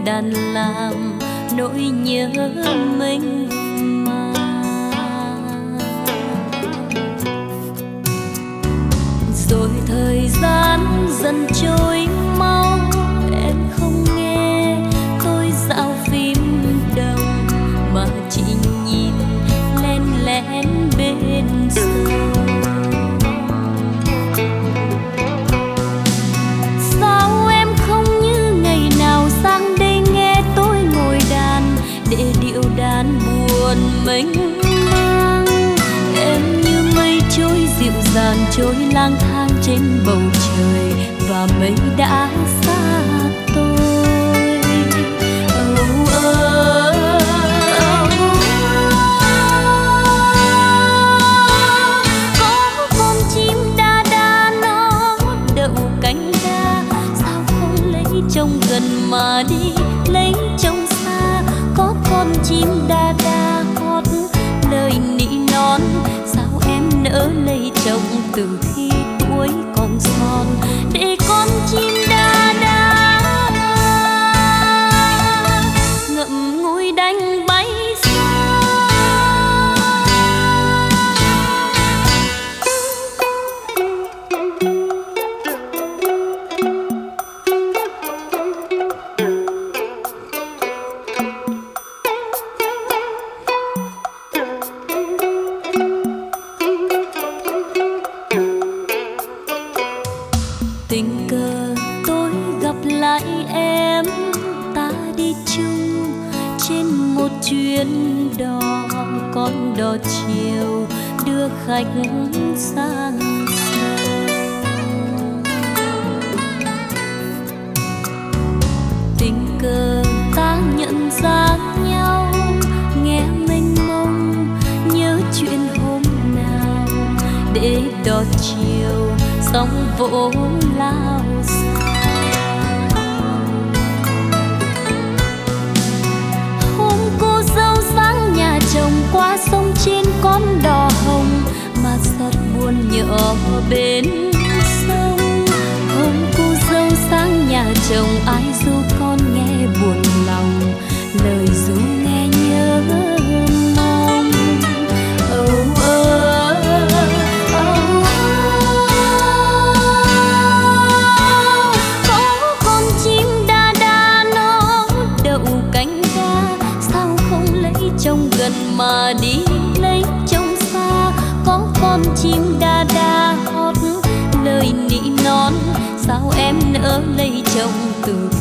đàn làm nỗi nhớ mình mà. Rồi thời gian dần trôi mau, em không nghe tôi dạo phim đồng mà chỉ nhìn len lén bên sông. Sao em không như ngày nào sang đây nghe tôi ngồi đàn để điệu đàn buồn mênh mang. Em như mây trôi dịu dàng trôi lang thang trên bầu trời và mây đã xa tôi. Có con chim đa đa nó đậu cánh đa, sao không lấy chồng gần mà đi lấy chồng xa. Có con chim đa đa hót lời nỉ non, sao em nỡ lấy chồng từ khi tuổi còn son. Để con chim đa đa ngậm ngùi đánh bay xa. Tình cờ tôi gặp lại em, ta đi chung trên một chuyến đò, con đò chiều đưa khách sang sông. Tình cờ ta nhận ra nhau, nghe mênh mông nhớ chuyện hôm nào, để đò chiều sóng vỗ lao xa. Hôm cô dâu sang nhà chồng qua sông trên con đò hồng mà giọt buồn nhớ bên sông. Hôm cô dâu sang nhà chồng ai ru con nghe buồn lòng, lời ru nghe nhớ mong. Chồng gần mà đi lấy chồng xa. Có con chim đa đa hót lời nỉ non, sao em nỡ lấy chồng từ